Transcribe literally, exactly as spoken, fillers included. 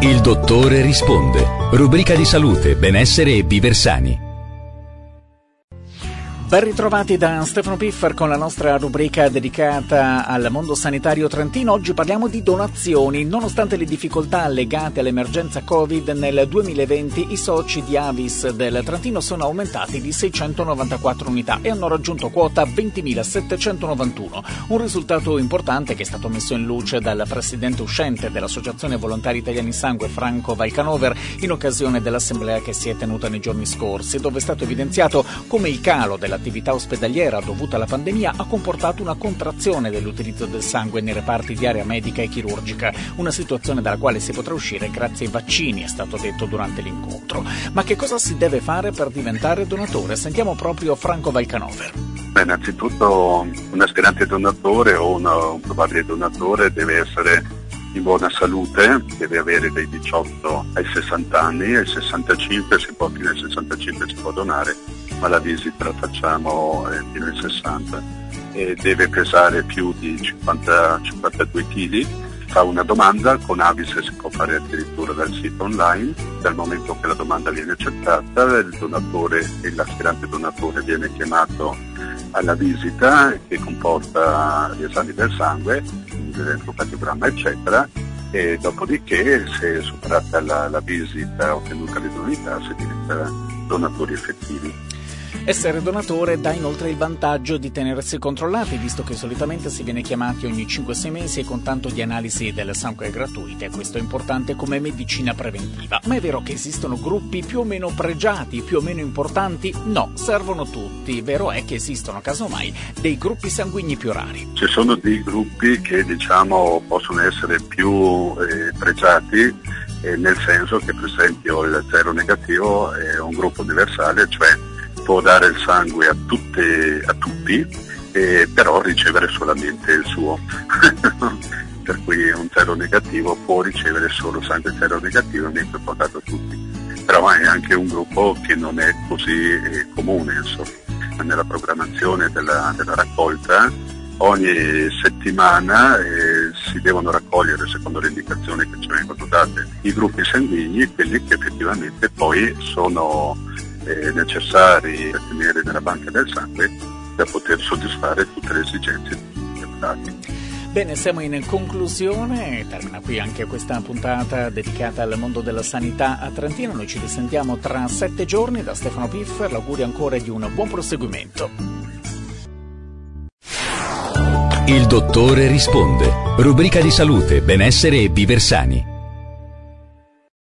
Il dottore risponde. Rubrica di salute, benessere e viver sani. Ben ritrovati da Stefano Piffer con la nostra rubrica dedicata al mondo sanitario trentino. Oggi parliamo di donazioni. Nonostante le difficoltà legate all'emergenza Covid, nel duemilaventi i soci di Avis del Trentino sono aumentati di seicentonovantaquattro unità e hanno raggiunto quota ventimilasettecentonovantuno. Un risultato importante che è stato messo in luce dal presidente uscente dell'Associazione Volontari Italiani Sangue, Franco Valcanover, in occasione dell'assemblea che si è tenuta nei giorni scorsi, dove è stato evidenziato come il calo della L'attività ospedaliera dovuta alla pandemia ha comportato una contrazione dell'utilizzo del sangue nei reparti di area medica e chirurgica, una situazione dalla quale si potrà uscire grazie ai vaccini, è stato detto durante l'incontro. Ma che cosa si deve fare per diventare donatore? Sentiamo proprio Franco Valcanover. Beh, innanzitutto un aspirante donatore o un, un probabile donatore deve essere in buona salute, deve avere dai diciotto ai sessanta anni, ai sessantacinque si può, fino ai sessantacinque si può donare, ma la visita la facciamo eh, fino ai sessanta, e deve pesare più di cinquanta cinquantadue chili. Fa una domanda, con Avis si può fare addirittura dal sito online. Dal momento che la domanda viene accettata, il donatore e l'aspirante donatore viene chiamato alla visita, che comporta gli esami del sangue, l'elettrocardiogramma eccetera, e dopodiché, se è superata la, la visita, ottenuta l'idoneità, si diventa donatori effettivi. Essere donatore dà inoltre il vantaggio di tenersi controllati, visto che solitamente si viene chiamati ogni cinque sei mesi e con tanto di analisi del sangue gratuite. Questo è importante come medicina preventiva. Ma è vero che esistono gruppi più o meno pregiati, più o meno importanti? No, servono tutti. Vero è che esistono, casomai, dei gruppi sanguigni più rari. Ci sono dei gruppi che, diciamo, possono essere più eh, pregiati, eh, nel senso che, per esempio, il zero negativo è un gruppo universale, cioè può dare il sangue a, tutte, a tutti, eh, però ricevere solamente il suo. Per cui un zero negativo può ricevere solo sangue zero negativo, mentre può darlo a tutti. Però è anche un gruppo che non è così eh, comune, insomma. Nella programmazione della, della raccolta ogni settimana eh, si devono raccogliere, secondo le indicazioni che ci vengono date, i gruppi sanguigni, quelli che effettivamente poi sono eh, necessari da tenere nella banca del sangue per poter soddisfare tutte le esigenze dei stati. Bene, siamo in conclusione, termina qui anche questa puntata dedicata al mondo della sanità a Trentino. Noi ci risentiamo tra sette giorni. Da Stefano Piffer l'augurio ancora di un buon proseguimento. Il dottore risponde. Rubrica di salute, benessere e viver sani.